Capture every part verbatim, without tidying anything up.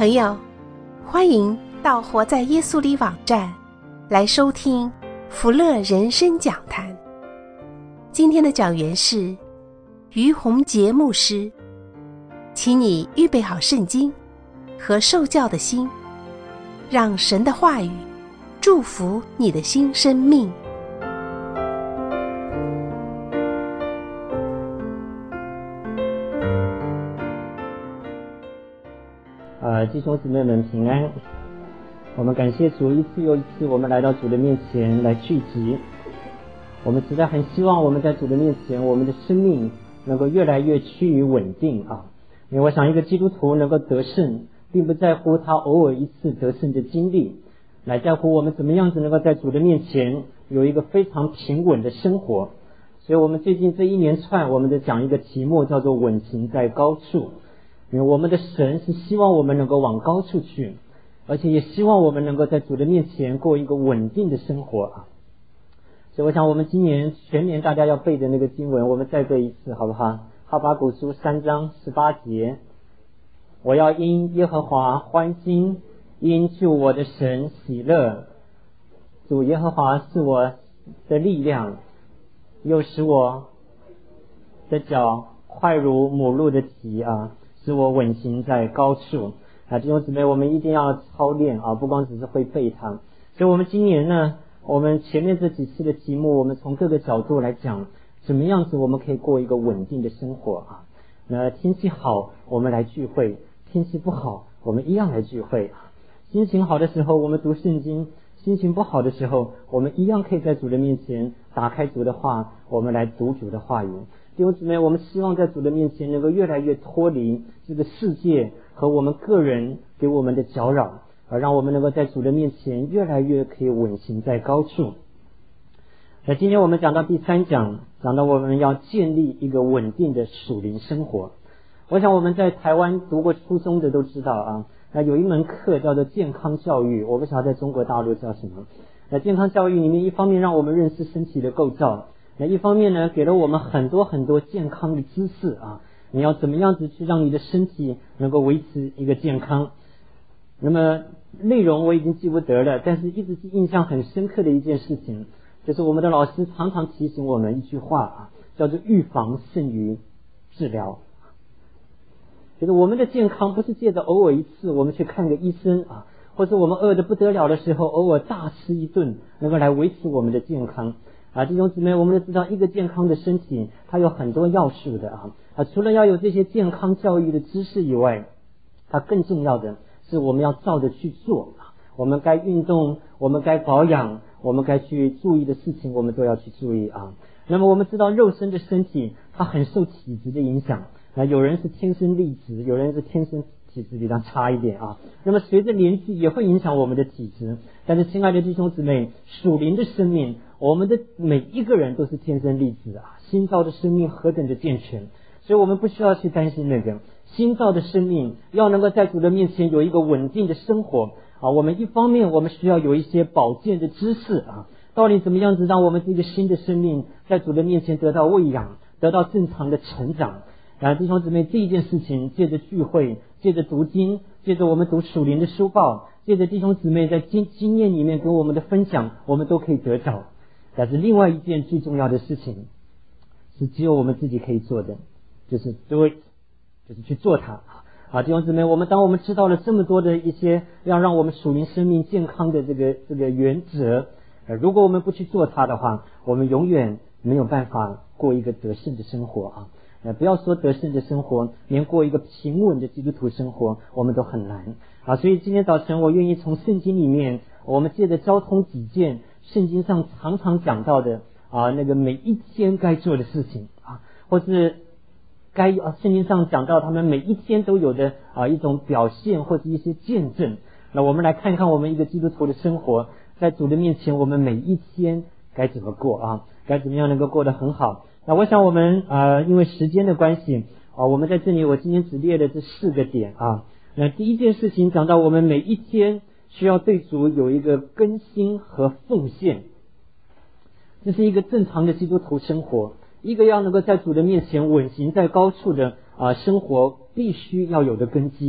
朋友，欢迎到活在耶稣里网站来收听福乐人生讲坛。今天的讲员是于洪杰牧师，请你预备好圣经和受教的心，让神的话语祝福你的新生命。 呃，弟兄姊妹们平安。我们感谢主，一次又一次我们来到主的面前来聚集。我们实在很希望我们在主的面前，我们的生命能够越来越趋于稳定啊。因为我想一个基督徒能够得胜，并不在乎他偶尔一次得胜的经历，乃在乎我们怎么样子能够在主的面前有一个非常平稳的生活。所以我们最近这一连串我们的讲一个题目叫做稳行在高处。因为我们的神是希望我们能够往高处去，而且也希望我们能够在主的面前过一个稳定的生活啊。所以我想我们今年全年大家要背的那个经文，我们再背一次好不好？哈巴谷书三章十八节，我要因耶和华欢心，因救我的神喜乐。主耶和华是我的力量，又使我的脚快如母鹿的蹄啊，使我稳行在高处啊！弟兄姊妹，我们一定要操练啊，不光只是会背它。所以我们今年呢，我们前面这几次的题目，我们从各个角度来讲，怎么样子我们可以过一个稳定的生活啊？那天气好，我们来聚会；天气不好，我们一样来聚会啊。心情好的时候，我们读圣经；心情不好的时候，我们一样可以在主的面前打开主的话，我们来读主的话语。弟兄姊妹，我们希望在主的面前能够越来越脱离这个世界和我们个人给我们的搅扰，而让我们能够在主的面前越来越可以稳行在高处。那今天我们讲到第三讲，讲到我们要建立一个稳定的属灵生活。我想我们在台湾读过初中的都知道啊，那有一门课叫做健康教育，我不晓得在中国大陆叫什么。那健康教育里面，一方面让我们认识身体的构造，那一方面呢，给了我们很多很多健康的知识啊，你要怎么样子去让你的身体能够维持一个健康。那么内容我已经记不得了，但是一直印象很深刻的一件事情，就是我们的老师常常提醒我们一句话啊，叫做预防胜于治疗。就是我们的健康不是借着偶尔一次我们去看个医生啊，或者我们饿得不得了的时候偶尔大吃一顿能够来维持我们的健康啊。弟兄姊妹，我们都知道一个健康的身体它有很多要素的啊啊，除了要有这些健康教育的知识以外，它更重要的是我们要照着去做啊。我们该运动，我们该保养，我们该去注意的事情我们都要去注意啊。那么我们知道肉身的身体它很受体质的影响，那有人是天生丽质，有人是天生体质比较差一点啊。那么随着年纪也会影响我们的体质，但是亲爱的弟兄姊妹，属灵的生命，我们的每一个人都是天生丽质啊，新造的生命何等的健全，所以我们不需要去担心那个新造的生命要能够在主的面前有一个稳定的生活啊。我们一方面我们需要有一些保健的知识啊，到底怎么样子让我们这个新的生命在主的面前得到喂养，得到正常的成长。然后弟兄姊妹，这一件事情借着聚会，借着读经，借着我们读属灵的书报，借着弟兄姊妹在经经验里面跟我们的分享，我们都可以得着。但是另外一件最重要的事情是只有我们自己可以做的，就是 do it， 就是去做它啊。弟兄姊妹，我们当我们知道了这么多的一些要让我们属灵生命健康的这个这个原则，呃，如果我们不去做它的话，我们永远没有办法过一个得胜的生活啊。呃，不要说得胜的生活，连过一个平稳的基督徒生活我们都很难啊。所以今天早晨我愿意从圣经里面，我们借着交通几件圣经上常常讲到的啊，那个每一天该做的事情啊，或是该啊圣经上讲到他们每一天都有的啊一种表现或者一些见证。那我们来看看我们一个基督徒的生活，在主的面前我们每一天该怎么过啊，该怎么样能够过得很好。那我想我们呃因为时间的关系啊，我们在这里我今天只列了这四个点啊。那第一件事情讲到我们每一天需要对主有一个更新和奉献，这是一个正常的基督徒生活，一个要能够在主的面前稳行在高处的啊生活必须要有的根基。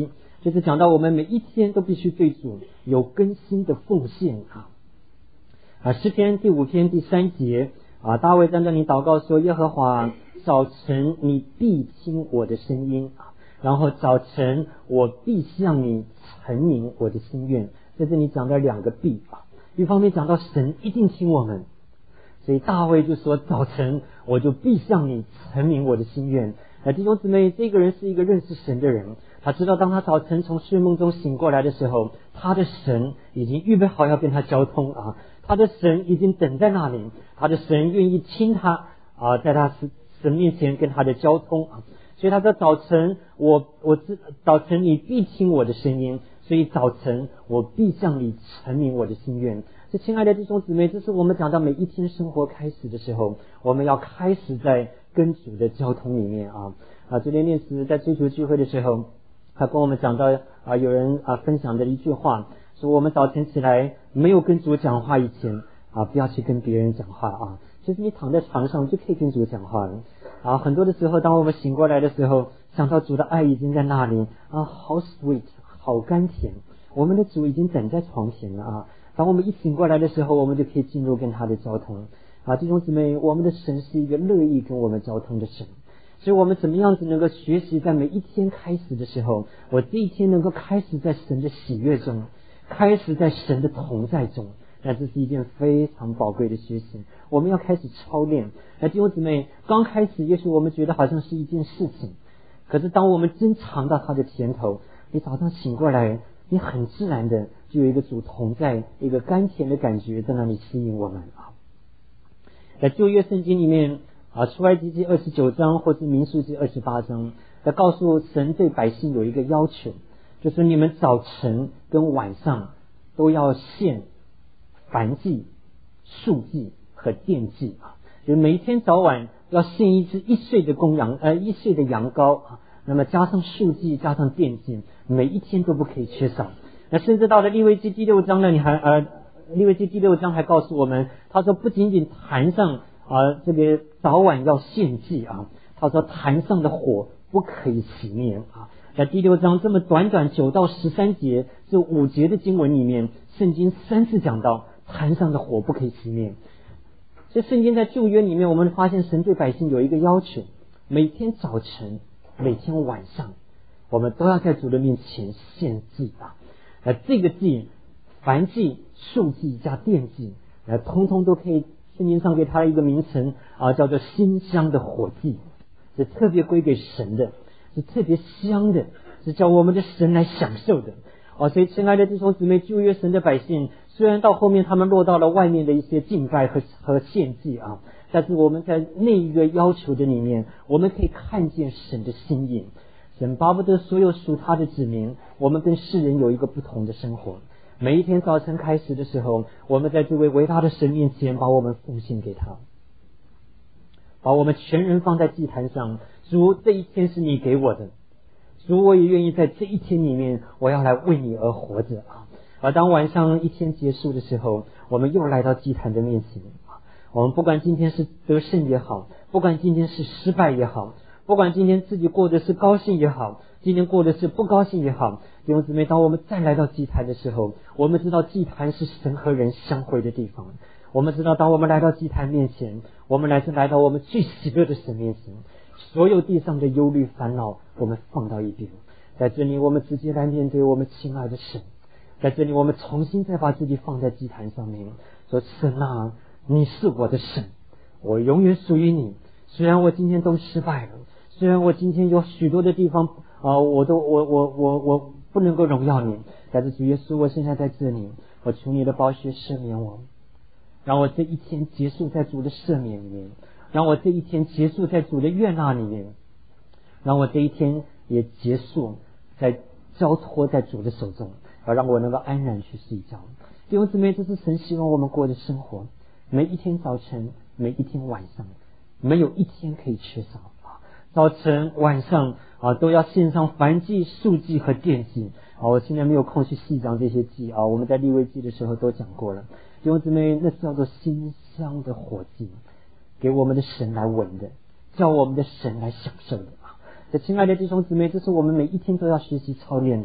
就是讲到我们每一天都必须对主有更新的奉献啊。啊，诗篇第五篇第三节啊，大卫在那里祷告说：耶和华，早晨你必听我的声音啊，然后早晨我必向你陈明我的心愿。在这里讲到两个必啊，一方面讲到神一定听我们，所以大卫就说：早晨我就必向你陈明我的心愿。啊，弟兄姊妹，这个人是一个认识神的人，他知道当他早晨从睡梦中醒过来的时候，他的神已经预备好要跟他交通啊，他的神已经等在那里，他的神愿意听他啊，在他神面前跟他的交通啊，所以他说：早晨我我知早晨你必听我的声音，所以早晨我必向你陈明我的心愿。这亲爱的弟兄姊妹，这是我们讲到每一天生活开始的时候，我们要开始在跟主的交通里面啊啊！昨天念慈在追求聚会的时候，他跟我们讲到啊，有人啊分享的一句话，说我们早晨起来没有跟主讲话以前啊，不要去跟别人讲话啊。其实你躺在床上就可以跟主讲话了啊。很多的时候，当我们醒过来的时候，想到主的爱已经在那里啊，好 sweet， 好甘甜，我们的主已经等在床前了啊。当我们一醒过来的时候，我们就可以进入跟他的交通啊。弟兄姊妹，我们的神是一个乐意跟我们交通的神，所以我们怎么样子能够学习在每一天开始的时候，我这一天能够开始在神的喜悦中，开始在神的同在中，那这是一件非常宝贵的学习，我们要开始操练。那弟兄姊妹，刚开始也许我们觉得好像是一件事情，可是当我们真尝到它的甜头，你早上醒过来，你很自然的就有一个主同在，一个甘甜的感觉在那里吸引我们啊。在旧约圣经里面啊，出埃及记二十九章或是民数记二十八章，在告诉神对百姓有一个要求，就是你们早晨跟晚上都要献燔祭、素祭和奠祭啊，就是每一天早晚要献一只一岁的公羊，呃，一岁的羊羔啊，那么加上素祭，加上奠祭，每一天都不可以缺少。那甚至到了利未记第六章呢，你还呃，利未记第六章还告诉我们，他说不仅仅坛上啊这个早晚要献祭啊，他说坛上的火不可以熄灭啊。在第六章这么短短九到十三节这五节的经文里面，圣经三次讲到坛上的火不可以熄灭。所以圣经在旧约里面，我们发现神对百姓有一个要求，每天早晨每天晚上我们都要在主的面前献祭啊。呃，这个祭，燔祭、素祭加奠祭，呃，通通都可以，圣经上给它一个名称啊，叫做馨香的火祭，是特别归给神的，是特别香的，是叫我们的神来享受的。哦，所以亲爱的弟兄姊妹，旧约神的百姓，虽然到后面他们落到了外面的一些敬拜和和献祭啊，但是我们在那一个要求的里面，我们可以看见神的心意。神巴不得所有属他的子民，我们跟世人有一个不同的生活。每一天早晨开始的时候，我们在这位伟大的神面前把我们奉献给他，把我们全人放在祭坛上。主，这一天是你给我的，主，我也愿意在这一天里面，我要来为你而活着啊！而当晚上一天结束的时候，我们又来到祭坛的面前啊！我们不管今天是得胜也好，不管今天是失败也好，不管今天自己过的是高兴也好，今天过的是不高兴也好，弟兄姊妹，当我们再来到祭坛的时候，我们知道祭坛是神和人相会的地方。我们知道，当我们来到祭坛面前，我们来是来到我们最喜乐的神面前，所有地上的忧虑烦恼，我们放到一边，在这里我们直接来面对我们亲爱的神。在这里我们重新再把自己放在祭坛上面，说：神啊，你是我的神，我永远属于你。虽然我今天都失败了，虽然我今天有许多的地方啊、呃，我都我我我我不能够荣耀你，但是主耶稣，我现在在这里，我求你的宝血赦免我，让我这一天结束在主的赦免里面，让我这一天结束在主的悦纳里面，让我这一天也结束在交托在主的手中，而让我能够安然去睡觉。弟兄姊妹，这是神希望我们过的生活，每一天早晨，每一天晚上，没有一天可以缺少啊！早晨晚上啊，都要献上燔祭、素祭和奠祭啊！我现在没有空去细讲这些祭啊，我们在利未记的时候都讲过了。弟兄姊妹，那叫做馨香的火祭，给我们的神来闻的，叫我们的神来享受的啊！这亲爱的弟兄姊妹，这是我们每一天都要学习操练的。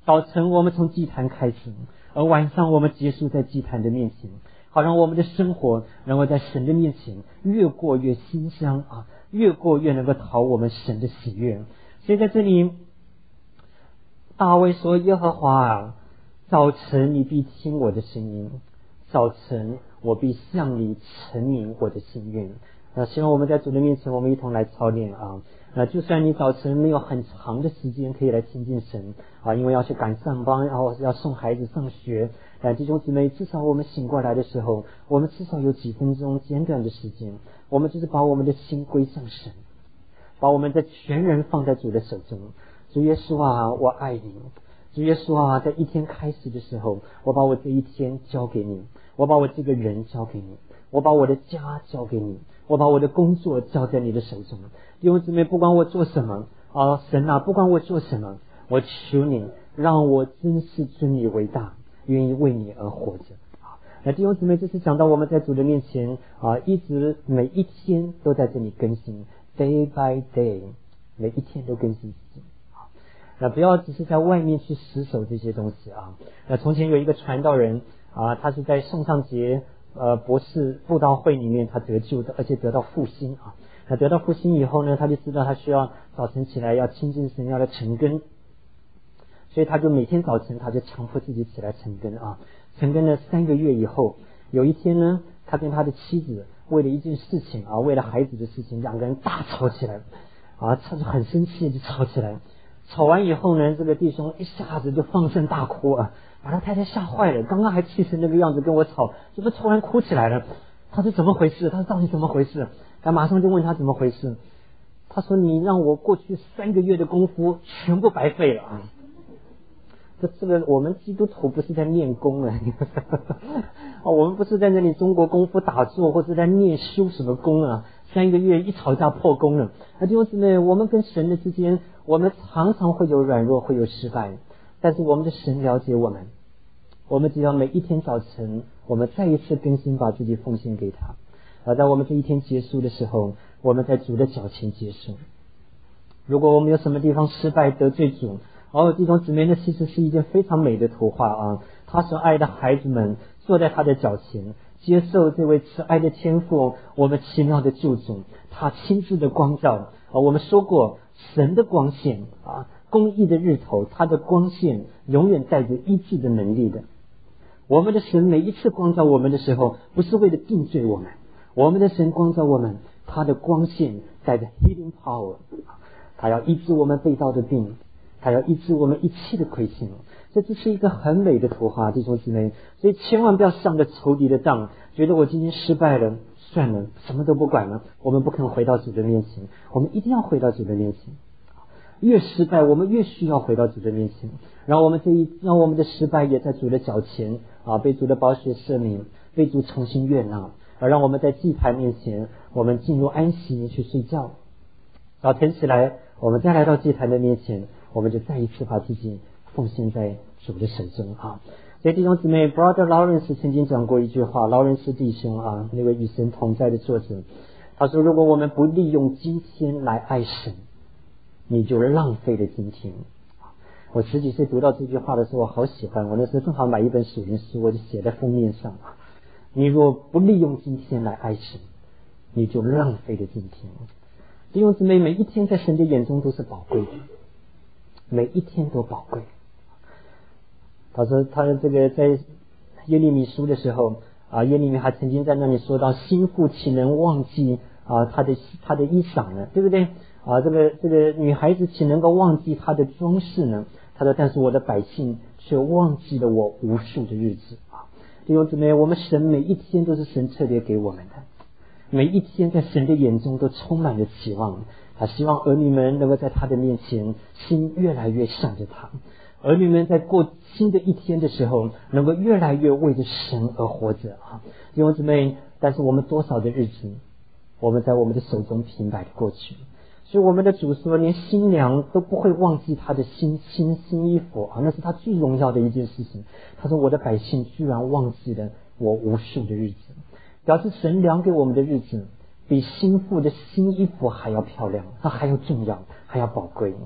早晨我们从祭坛开始，而晚上我们结束在祭坛的面前，好让我们的生活能够在神的面前越过越馨香啊，越过越能够讨我们神的喜悦。所以在这里大卫说，耶和华啊，早晨你必听我的声音，早晨我必向你陈明我的心愿。那希望我们在主的面前，我们一同来操练啊。那就算你早晨没有很长的时间可以来亲近神啊，因为要去赶上班，然后要送孩子上学，但弟兄姊妹，至少我们醒过来的时候，我们至少有几分钟简短的时间，我们就是把我们的心归向神，把我们的全人放在主的手中。主耶稣啊，我爱你。主耶稣啊，在一天开始的时候，我把我这一天交给你，我把我这个人交给你，我把我的家交给你，我把我的工作交在你的手中。弟兄姊妹，不管我做什么啊，神啊，不管我做什么，我求你让我真是尊你为大，愿意为你而活着。那弟兄姊妹，这是讲到我们在主的面前啊，一直每一天都在这里更新 ，day by day， 每一天都更新自己。那不要只是在外面去死守这些东西啊。那从前有一个传道人啊，他是在宋尚节呃博士布道会里面他得救的，而且得到复兴啊。那得到复兴以后呢，他就知道他需要早晨起来要亲近神，要来晨更，所以他就每天早晨他就强迫自己起来晨更啊。晨更了三个月以后，有一天呢，他跟他的妻子为了一件事情啊，为了孩子的事情，两个人大吵起来啊，他就很生气就吵起来。吵完以后呢，这个弟兄一下子就放声大哭啊，把他太太吓坏了。刚刚还气成那个样子跟我吵，怎么突然哭起来了？他说怎么回事？他说到底怎么回事？他马上就问他怎么回事。他说你让我过去三个月的功夫全部白费了啊！这这个我们基督徒不是在练功啊，哦，我们不是在那里中国功夫打坐，或是在念修什么功啊？三个月一吵架破功了。那弟兄姊妹，我们跟神的之间，我们常常会有软弱，会有失败，但是我们的神了解我们，我们只要每一天早晨，我们再一次更新，把自己奉献给他。而在我们这一天结束的时候，我们在主的脚前结束。如果我们有什么地方失败得罪主，哦，弟兄姊妹，那其实是一件非常美的图画啊！他所爱的孩子们坐在他的脚前，接受这位慈爱的天父，我们奇妙的救主，他亲自的光照啊！我们说过，神的光线啊，公义的日头，他的光线永远带着医治的能力的。我们的神每一次光照我们的时候，不是为了定罪我们，我们的神光照我们，他的光线带着 healing power， 他要医治我们被盗的病，他要医治我们一切的亏欠。这只是一个很美的图画，弟兄姊妹，所以千万不要上着仇敌的当，觉得我今天失败了，算了，什么都不管了。我们不肯回到主的面前，我们一定要回到主的面前。越失败，我们越需要回到主的面前，让我们这一让我们的失败也在主的脚前啊，被主的宝血赦免，被主重新悦纳，而让我们在祭坛面前，我们进入安息去睡觉。早晨起来，我们再来到祭坛的面前，我们就再一次把自己奉献在主的手中啊。所以弟兄姊妹 ，Brother Lawrence 曾经讲过一句话，劳伦斯弟兄啊，那位与神同在的作者，他说：如果我们不利用今天来爱神，你就浪费了今天。我十几岁读到这句话的时候，我好喜欢。我那时候正好买一本属灵书，我就写在封面上：你若不利用今天来爱神，你就浪费了今天。弟兄姊妹，每一天在神的眼中都是宝贵的，每一天都宝贵。他说他这个在耶利米书的时候啊，耶利米还曾经在那里说到：心腹岂能忘记啊他的他的衣裳呢？对不对？啊，这个这个女孩子岂能够忘记她的装饰呢？他说：但是我的百姓却忘记了我无数的日子啊！弟兄姊妹，我们神每一天都是神特别给我们的，每一天在神的眼中都充满了期望。他希望儿女们能够在他的面前心越来越向着他，儿女们在过新的一天的时候能够越来越为着神而活着啊！弟兄姊妹，但是我们多少的日子我们在我们的手中平白的过去，所以我们的主说，连新娘都不会忘记她的新新新衣服啊，那是她最荣耀的一件事情。他说：我的百姓居然忘记了我无数的日子，表示神量给我们的日子比新妇的新衣服还要漂亮，它还要重要，还要宝贵。弟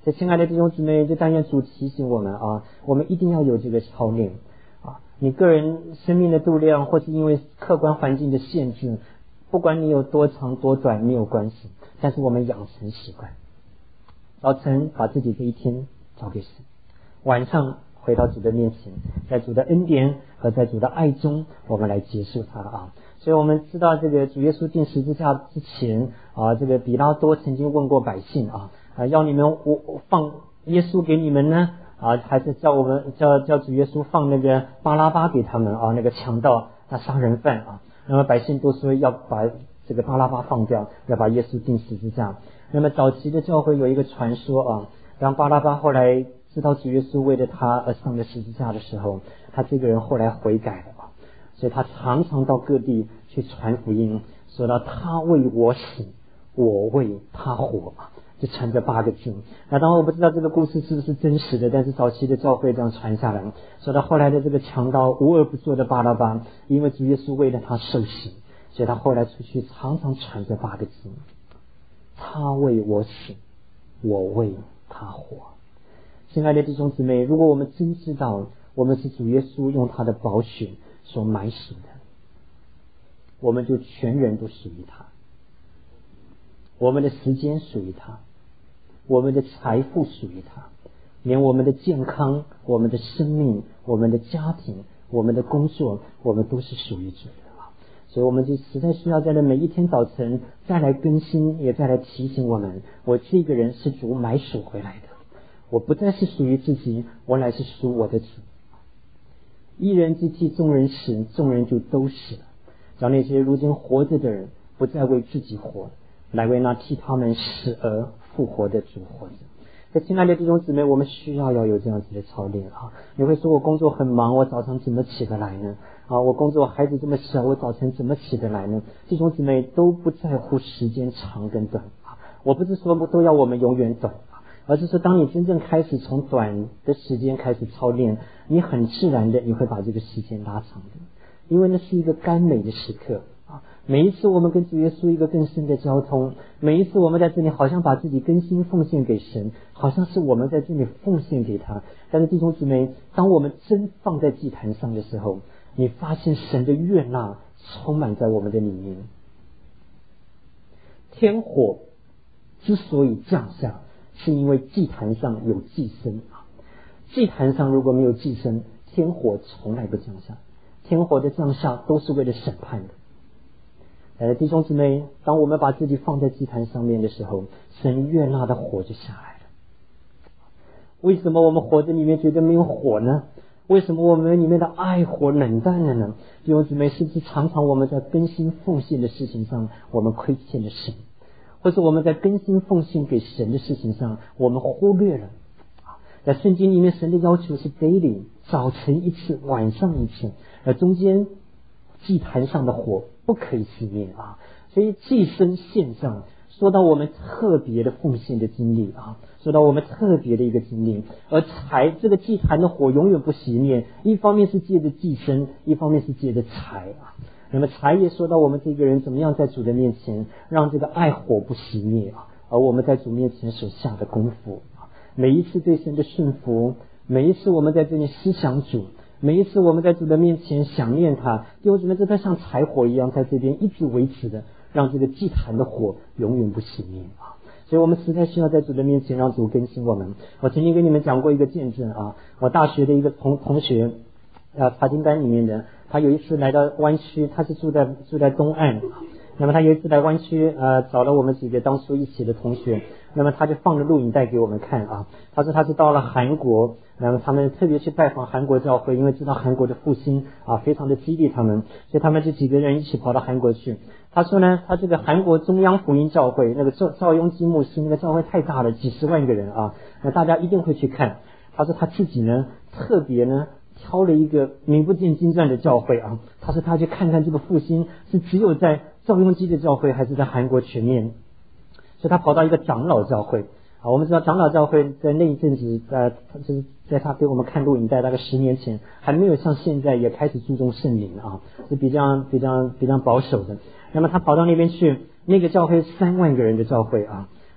所以亲爱的弟兄姊妹，就但愿主提醒我们啊，我们一定要有这个操练啊。你个人生命的度量，或是因为客观环境的限制，不管你有多长多短没有关系，但是我们养成习惯，早晨把自己这一天交给神，晚上回到主的面前，在主的恩典和在主的爱中，我们来结束它啊。所以我们知道这个主耶稣钉十字架之前啊，这个比拉多曾经问过百姓啊，啊要你们我放耶稣给你们呢啊，还是叫我们叫叫主耶稣放那个巴拉巴给他们啊，那个强盗那杀人犯啊。那么百姓都说要把这个巴拉巴放掉，要把耶稣钉十字架。那么早期的教会有一个传说啊，当巴拉巴后来知道主耶稣为了他而上了十字架的时候，他这个人后来悔改了啊，所以他常常到各地去传福音，说到他为我死，我为他活，就传这八个字。那当然我不知道这个故事是不是真实的，但是早期的教会这样传下来，说到后来的这个强盗无恶不作的巴拉巴，因为主耶稣为了他受洗，所以他后来出去常常传这八个字，他为我死，我为他活。亲爱的弟兄姊妹，如果我们真知道我们是主耶稣用他的宝血所买赎的，我们就全人都属于他，我们的时间属于他，我们的财富属于他，连我们的健康、我们的生命、我们的家庭、我们的工作，我们都是属于主的。所以我们就实在需要在这每一天早晨再来更新，也再来提醒我们，我这个人是主买赎回来的，我不再是属于自己，我乃是属我的主。一人之替众人死，众人就都死了。让那些如今活着的人不再为自己活，来为那替他们死而复活的主活着。所以亲爱的弟兄姊妹，我们需要要有这样子的操练啊！你会说我工作很忙，我早上怎么起得来呢？啊，我工作孩子这么小，我早晨怎么起得来呢？弟兄姊妹都不在乎时间长跟短啊！我不是说都要我们永远短啊，而是说当你真正开始从短的时间开始操练，你很自然的你会把这个时间拉长的，因为那是一个甘美的时刻。每一次我们跟主耶稣一个更深的交通，每一次我们在这里好像把自己更新奉献给神，好像是我们在这里奉献给他。但是弟兄姊妹，当我们真放在祭坛上的时候，你发现神的悦纳充满在我们的里面。天火之所以降下，是因为祭坛上有祭牲啊。祭坛上如果没有祭牲，天火从来不降下。天火的降下都是为了审判的。呃，弟兄姊妹，当我们把自己放在祭坛上面的时候，神悦纳的火就下来了。为什么我们活着里面觉得没有火呢？为什么我们里面的爱火冷淡了呢？弟兄姊妹，是不是常常我们在更新奉献的事情上我们亏欠了神，或者我们在更新奉献给神的事情上我们忽略了？在圣经里面神的要求是 daily， 早晨一次，晚上一次，而中间祭坛上的火不可以熄灭啊！所以祭牲献上，说到我们特别的奉献的经历啊，说到我们特别的一个经历。而柴这个祭坛的火永远不熄灭，一方面是借着祭牲，一方面是借着柴啊。那么柴也说到我们这个人怎么样在主的面前让这个爱火不熄灭啊，而我们在主面前所下的功夫啊，每一次对神的顺服，每一次我们在这里思想主，每一次我们在主的面前想念他，弟兄姊妹，这都像柴火一样在这边一直维持的，让这个祭坛的火永远不熄灭啊！所以我们实在需要在主的面前让主更新我们。我曾经跟你们讲过一个见证啊，我大学的一个同同学啊，查经班里面的，他有一次来到湾区，他是住在住在东岸，那么他有一次来湾区呃，找了我们几个当初一起的同学，那么他就放了录影带给我们看啊，他说他是到了韩国，那么他们特别去拜访韩国教会，因为知道韩国的复兴啊，非常的激励他们，所以他们这几个人一起跑到韩国去。他说呢，他这个韩国中央福音教会那个赵赵雍基牧师，那个教会太大了，几十万个人啊，那大家一定会去看。他说他自己呢特别呢挑了一个名不见经传的教会啊，他说他去看看这个复兴是只有在赵雍基的教会还是在韩国全面，所以他跑到一个长老教会啊。我们知道长老教会在那一阵子呃，就是在他给我们看录影带大概十年前还没有像现在也开始注重圣灵啊，是比较比较比较保守的。那么他跑到那边去，那个教会三万个人的教会啊，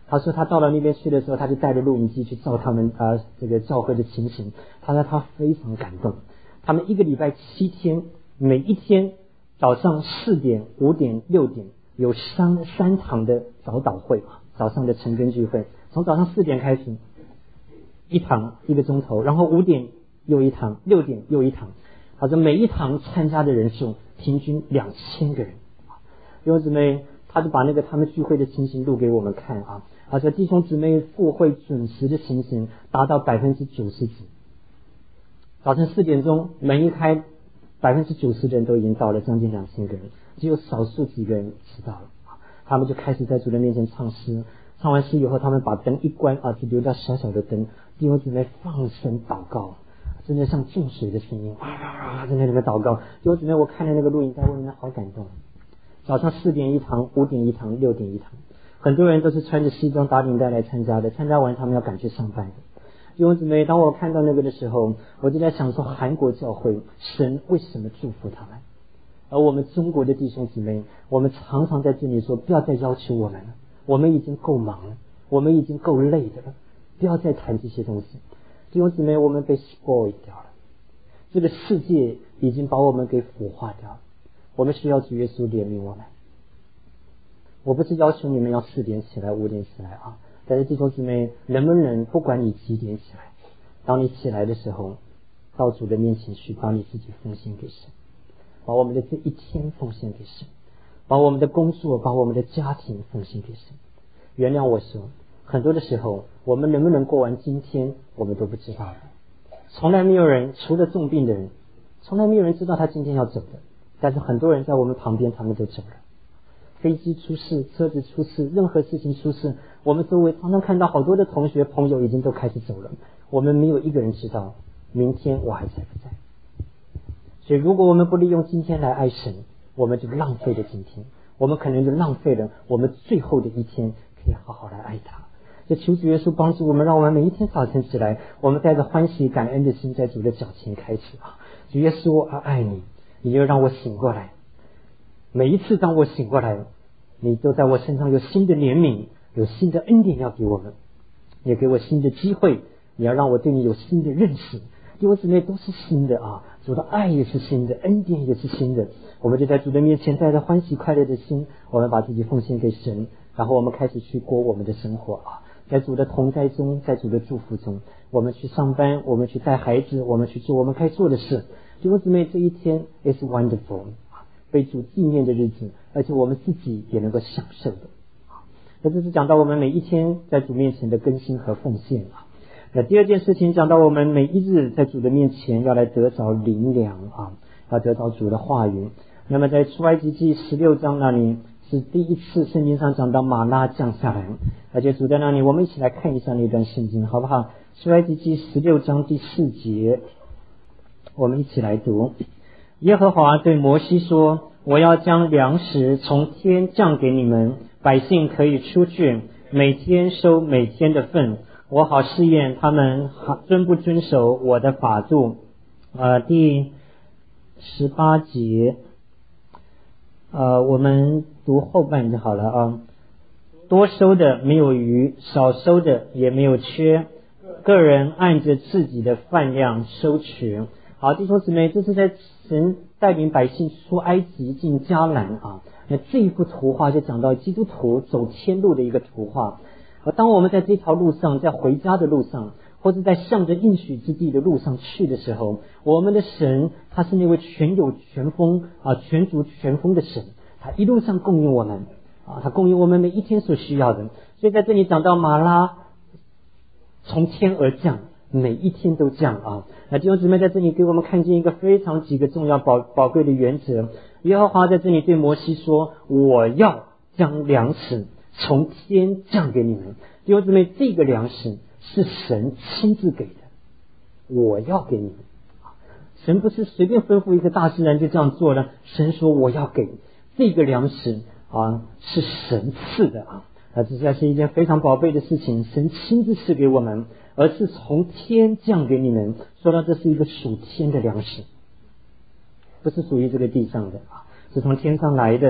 他说他到了那边去的时候，他就带着录影机去照他们啊、呃、这个教会的情形。他说他非常感动。他们一个礼拜七天，每一天早上四点、五点、六点有三三堂的早祷会，早上的晨更聚会，从早上四点开始，一堂一个钟头，然后五点又一堂，六点又一堂。他说每一堂参加的人数平均两千个人。弟兄姊妹，他就把那个他们聚会的情形录给我们看啊。他说弟兄姊妹赴会准时的情形达到百分之九十几。早晨四点钟门一开，百分之九十的人都已经到了，将近两千个人，只有少数几个人迟到了。他们就开始在主的面前唱诗，唱完诗以后，他们把灯一关啊，只留下小小的灯。弟兄姊妹放声祷告，真的像注水的声音，哇哇哇，在那里面祷告。弟兄姊妹，我看了那个录影带，我真的好感动。早上四点一堂，五点一堂，六点一堂，很多人都是穿着西装打领带来参加的，参加完他们要赶去上班的。弟兄姊妹，当我看到那个的时候，我就在想说，韩国教会神为什么祝福他们？而我们中国的弟兄姊妹，我们常常在这里说，不要再要求我们了，我们已经够忙了，我们已经够累的了，不要再谈这些东西。弟兄姊妹，我们被 spoil 掉了，这个世界已经把我们给腐化掉了，我们需要主耶稣怜悯我们。我不是要求你们要四点起来，五点起来啊，但是弟兄姊妹，能不能不管你几点起来，当你起来的时候，到主的面前去，把你自己奉献给神，把我们的这一天奉献给神，把我们的工作，把我们的家庭奉献给神。原谅我说，很多的时候，我们能不能过完今天，我们都不知道。从来没有人，除了重病的人，从来没有人知道他今天要走的。但是很多人在我们旁边，他们都走了。飞机出事，车子出事，任何事情出事，我们周围常常看到好多的同学朋友已经都开始走了，我们没有一个人知道明天我还在不在。所以如果我们不利用今天来爱神，我们就浪费了今天，我们可能就浪费了我们最后的一天，可以好好来爱他。就求主耶稣帮助我们，让我们每一天早晨起来，我们带着欢喜感恩的心，在主的脚前开始啊！主耶稣，我爱你，你就让我醒过来。每一次当我醒过来，你都在我身上有新的怜悯，有新的恩典要给我们，也给我新的机会，你要让我对你有新的认识。弟兄姊妹，都是新的啊，主的爱也是新的，恩典也是新的。我们就在主的面前带着欢喜快乐的心，我们把自己奉献给神，然后我们开始去过我们的生活啊，在主的同在中，在主的祝福中，我们去上班，我们去带孩子，我们去做我们该做的事。弟兄姊妹，这一天 is wonderful， 被主纪念的日子，而且我们自己也能够享受的。那这是讲到我们每一天在主面前的更新和奉献啊。那第二件事情讲到我们每一日在主的面前要来得着灵粮啊，要得着主的话语。那么在出埃及记十六章那里是第一次圣经上讲到玛拉降下来，而且主在那里，我们一起来看一下那段圣经好不好？出埃及记十六章第四节，我们一起来读。耶和华对摩西说，我要将粮食从天降给你们，百姓可以出去，每天收每天的份，我好试验他们遵不遵守我的法度。呃，第十八节，呃，我们读后半就好了啊。多收的没有余，少收的也没有缺，个人按着自己的饭量收取。好，弟兄姊妹，这是在神带领百姓出埃及进迦南啊。那这一幅图画就讲到基督徒走天路的一个图画。而当我们在这条路上，在回家的路上，或者在向着应许之地的路上去的时候，我们的神他是那位全有全丰啊、全足全丰的神，他一路上供应我们啊，他供应我们每一天所需要的。所以在这里讲到玛拉从天而降，每一天都降啊。那弟兄姊妹在这里给我们看见一个非常几个重要宝宝贵的原则。耶和华在这里对摩西说，我要将粮食从天降给你们。弟兄姊妹，这个粮食是神亲自给的，我要给你们。神不是随便吩咐一个大自然就这样做了，神说我要给这个粮食啊，是神赐的啊。那这下是一件非常宝贝的事情，神亲自赐给我们，而是从天降给你们。说到这是一个属天的粮食，不是属于这个地上的啊，是从天上来的。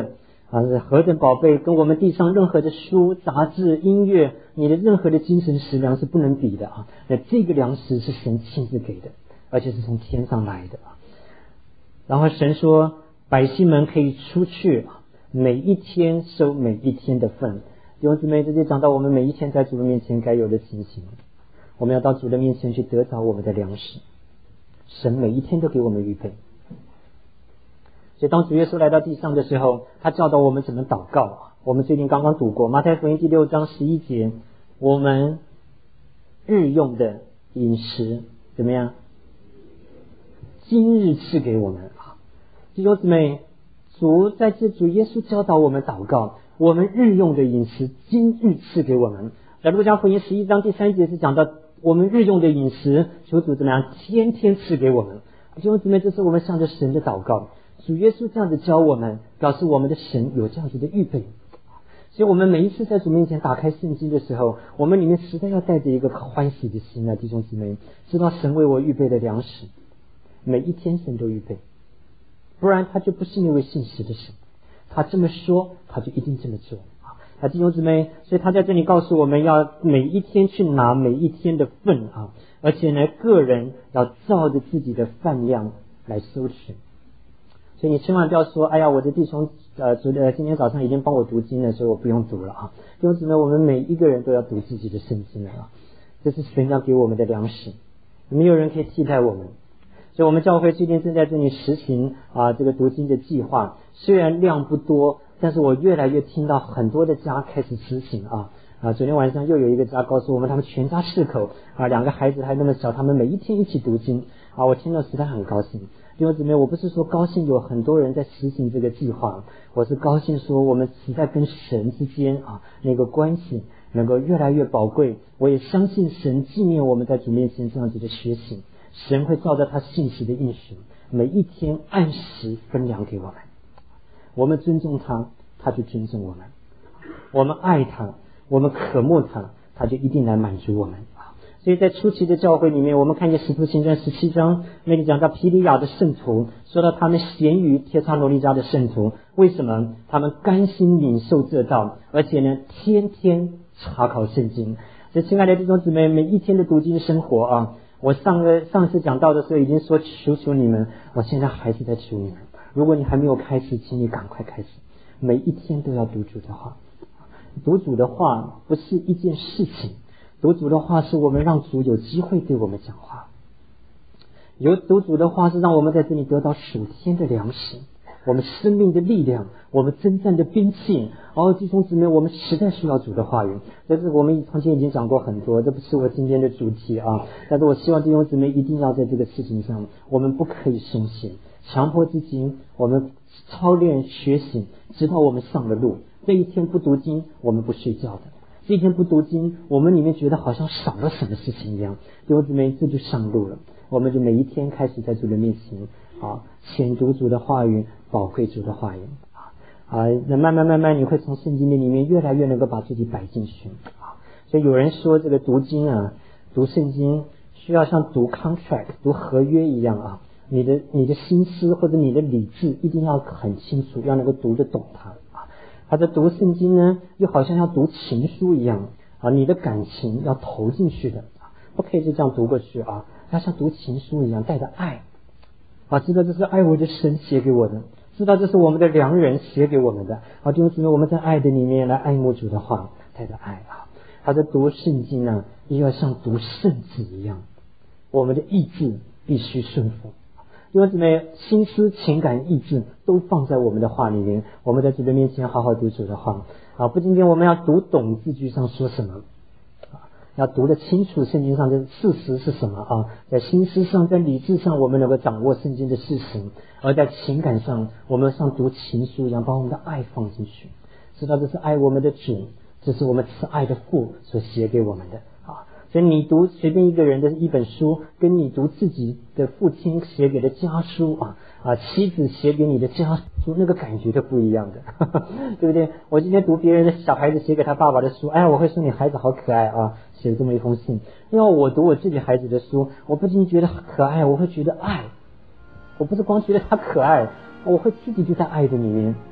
啊，何等宝贝，跟我们地上任何的书、杂志、音乐，你的任何的精神食粮是不能比的啊！那这个粮食是神亲自给的，而且是从天上来的啊。然后神说，百姓们可以出去，每一天收每一天的份。弟兄姊妹，这就讲到我们每一天在主的面前该有的情形。我们要到主的面前去得着我们的粮食，神每一天都给我们预备。所以当主耶稣来到地上的时候，他教导我们怎么祷告。我们最近刚刚读过马太福音第六章十一节，我们日用的饮食怎么样？今日赐给我们。弟兄姊妹，主在这主耶稣教导我们祷告，我们日用的饮食今日赐给我们。在路加福音十一章第三节是讲到我们日用的饮食，求主怎么样？天天赐给我们。弟兄姊妹，这是我们向着神的祷告。主耶稣这样子教我们，表示我们的神有这样子的预备。所以我们每一次在主面前打开圣经的时候，我们里面实在要带着一个欢喜的心啊，弟兄姊妹，知道神为我预备的粮食，每一天神都预备，不然他就不是那位信实的神。他这么说，他就一定这么做啊，弟兄姊妹，所以他在这里告诉我们要每一天去拿每一天的份啊，而且呢，个人要照着自己的饭量来收取。所以你千万不要说，哎呀，我的弟兄呃，昨呃今天早上已经帮我读经了，所以我不用读了啊。弟兄姊妹，我们每一个人都要读自己的圣经了啊，这是神要给我们的粮食，没有人可以替代我们。所以我们教会最近正在这里实行啊这个读经的计划，虽然量不多，但是我越来越听到很多的家开始实行啊。啊，昨天晚上又有一个家告诉我们，他们全家四口啊，两个孩子还那么小，他们每一天一起读经啊，我听到实在很高兴。弟兄姊妹，我不是说高兴有很多人在实行这个计划，我是高兴说我们实在跟神之间啊那个关系能够越来越宝贵。我也相信神纪念我们在主面前这样子的学习，神会照着他信实的应许，每一天按时分粮给我们。我们尊重他，他就尊重我们；我们爱他，我们渴慕他，他就一定来满足我们。所以在初期的教会里面，我们看见使徒行传十七章那里讲到庇利亚的圣徒，说到他们咸于帖撒罗尼迦的圣徒，为什么？他们甘心领受这道，而且呢天天查考圣经。所以亲爱的弟兄姊妹，每一天的读经生活啊，我上个上次讲到的时候已经说求求你们，我现在还是在求你们，如果你还没有开始，请你赶快开始，每一天都要读主的话。读主的话不是一件事情，读主的话是我们让主有机会对我们讲话，有读主的话是让我们在这里得到属天的粮食，我们生命的力量，我们征战的兵器。哦，弟兄姊妹，我们实在需要主的话语。这是我们从前已经讲过很多，这不是我今天的主题啊。但是我希望弟兄姊妹一定要在这个事情上，我们不可以松懈，强迫自己，我们操练学习，直到我们上了路。这一天不读经，我们不睡觉的。这一天不读经，我们里面觉得好像少了什么事情一样。弟兄姊妹，这就上路了。我们就每一天开始在主的面前啊，浅读主的话语，宝贵主的话语啊啊，那慢慢慢慢你会从圣经的里面越来越能够把自己摆进去啊。所以有人说这个读经啊，读圣经需要像读 contract 读合约一样啊，你的你的心思或者你的理智一定要很清楚，要能够读得懂它。他在读圣经呢，又好像要读情书一样啊，你的感情要投进去的，不可以就这样读过去啊，要像读情书一样，带着爱啊，知道这是爱我的神写给我的，知道这是我们的良人写给我们的啊，弟兄姊妹，我们在爱的里面来爱慕主的话，带着爱啊。他在读圣经呢，又要像读圣旨一样，我们的意志必须顺服。弟兄姊妹，心思、情感、意志都放在我们的话里面，我们在主的面前好好读主的话啊！不仅仅我们要读懂字句上说什么啊，要读得清楚圣经上的事实是什么啊，在心思上，在理智上，我们能够掌握圣经的事实；而在情感上，我们像读情书一样，把我们的爱放进去，知道这是爱我们的主，这是我们慈爱的父所写给我们的啊。所以你读随便一个人的一本书，跟你读自己的父亲写给的家书啊啊，妻子写给你的家书，那个感觉都不一样的，呵呵，对不对？我今天读别人的小孩子写给他爸爸的书，哎呀，我会说你孩子好可爱啊，写了这么一封信。因为我读我自己孩子的书，我不仅觉得可爱，我会觉得爱。我不是光觉得他可爱，我会自己就在爱的里面。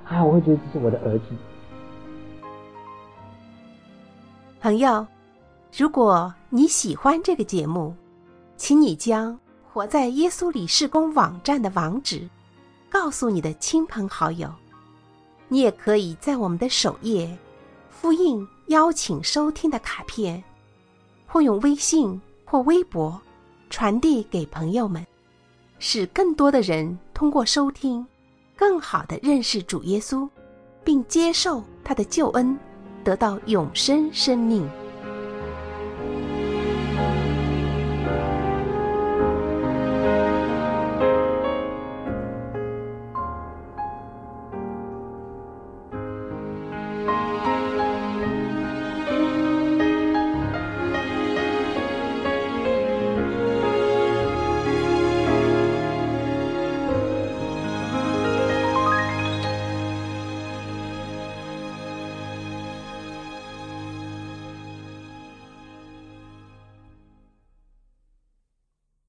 啊，我会觉得这是我的儿子。 朋友，如果你喜欢这个节目，请你将活在耶稣里事工网站的网址告诉你的亲朋好友。你也可以在我们的首页复印邀请收听的卡片，或用微信或微博传递给朋友们，使更多的人通过收听更好地认识主耶稣，并接受他的救恩，得到永生生命。